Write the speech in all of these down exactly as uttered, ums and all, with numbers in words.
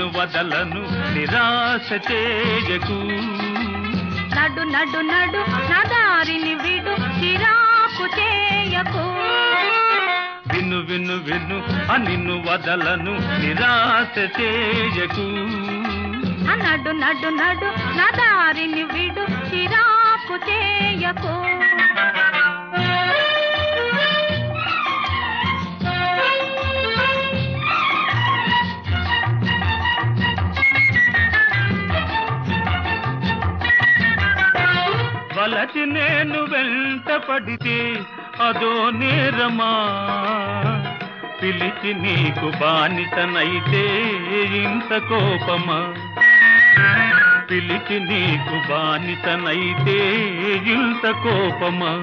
నిన్ను వదలను నిరాశ చేయకు. నడు నడు నడు నా దారిని విడు చిరాకు చేయకు. విను విను విను ఆ నిన్ను వదలను నిరాశ చేయకు. నడు నడు నడు నా దారిని విడు చిరాకు చేయకు. వలచి నేను వెంట పడితే అదో నేరమా, పిలిచి నీకు బానిసనైతే ఇంత కోపమా, పిలిచి నీకు బానిసనైతే ఇంత కోపమా.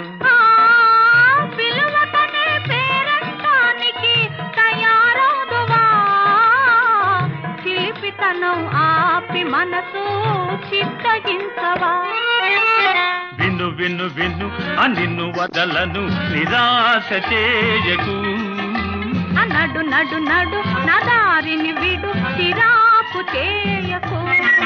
పిలువతనే పేరంటానికి తయారవుదువా, చిలిపితనం ఆపి మనసు చిత్తగించవా. విను విను విను ఆ నిన్ను వదలను నిరాశ చేయకు. నడు నడు నడు నా దారిని విడు చిరాకు చేయకు.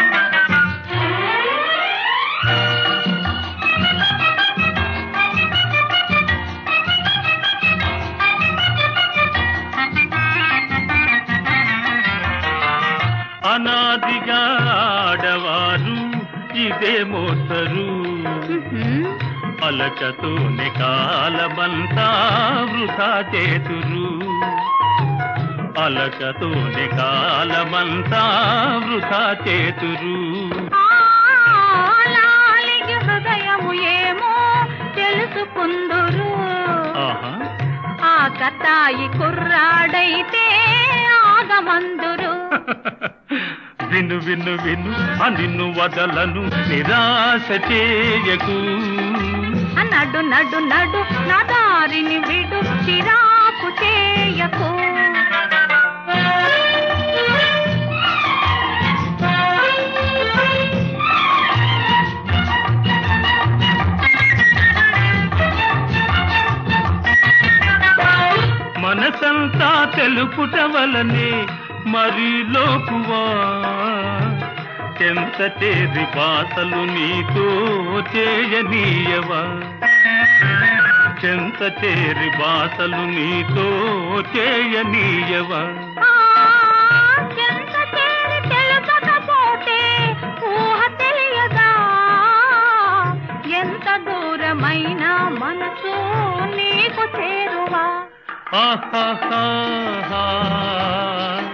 అనాదిగా ఆడవారు ఇదే మోసరు, అలకతోనే కాలమంతా వృధా చేతురు, అలకతోనే కాలమంతా వృధా చేతురు. లాలిగి హృదయము ఏమో తెలుసుకుందురు, ఆ కతాయి కుర్రాడైతే ఆగమందురు. విను విను విను ఆ నిన్ను వదలను నిరాశ చేయకు. నడు నడు నడు నా దారిని విడు చిరాకు చేయకు. మనసంతా తెలుపుట వలనే మరి లోకువా, ఎంత చేరి బాసలు నీతో చేయనీయవా, చెంత చేరి బాసలు నీతో చేయనీయవా. ఎంత చేరి తెలుపకపోతే ఊహ తెలియదా, ఎంత దూరమైన మనసు నీకు చేరువా. ఆహా